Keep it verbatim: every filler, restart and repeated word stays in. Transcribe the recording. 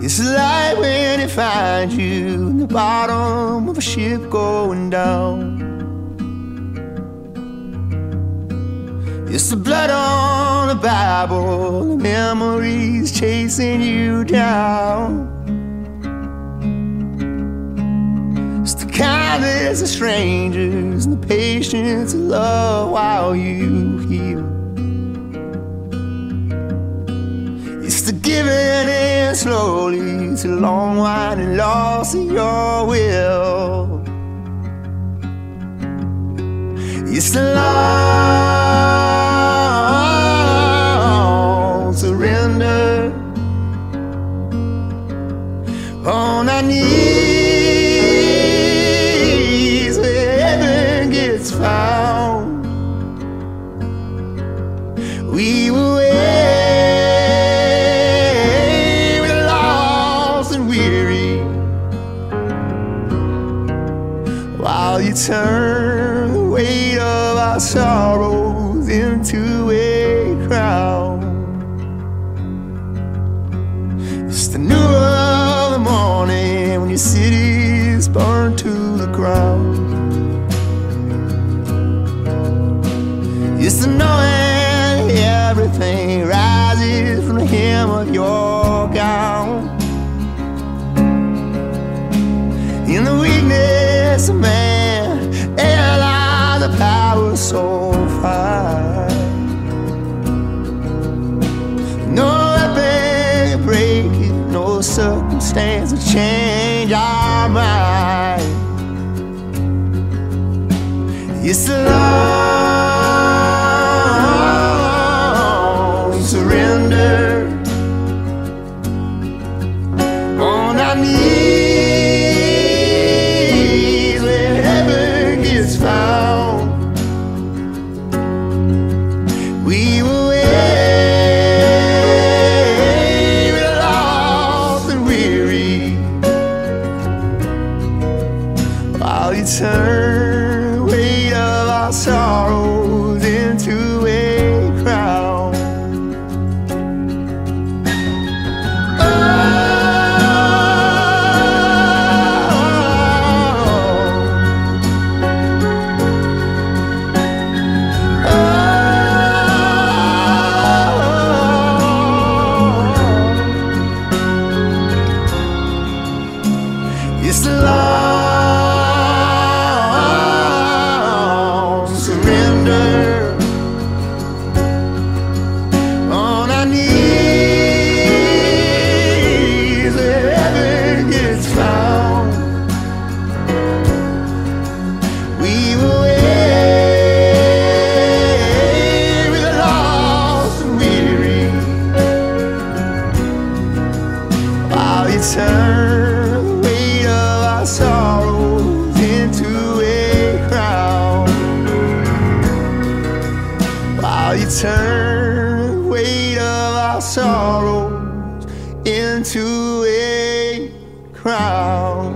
It's like when it finds you in the bottom of a ship going down. It's the blood on the Bible, the memories chasing you down. It's the kindness of strangers and the patience of love while you heal. It's the giving in slowly, it's a long winding loss of your will. It's the long surrender on our knees where heaven gets found. We were while you turn the weight of our sorrows into a crown. It's the new of the morning when your city is burned to the ground. It's the knowing everything rises from the hem of your gown. In the weakness of man, there lies a power so fine. No weapon can break it, no circumstance will change our mind. It's the long surrender on our knees. Found. We were weary, lost and weary, while you turn the weight of our sorrows into a crown. It's the long surrender on our knees where heaven gets found. We were weary, lost and weary, while you turn sorrows into a crown. While you turn the weight of our sorrows into a crown.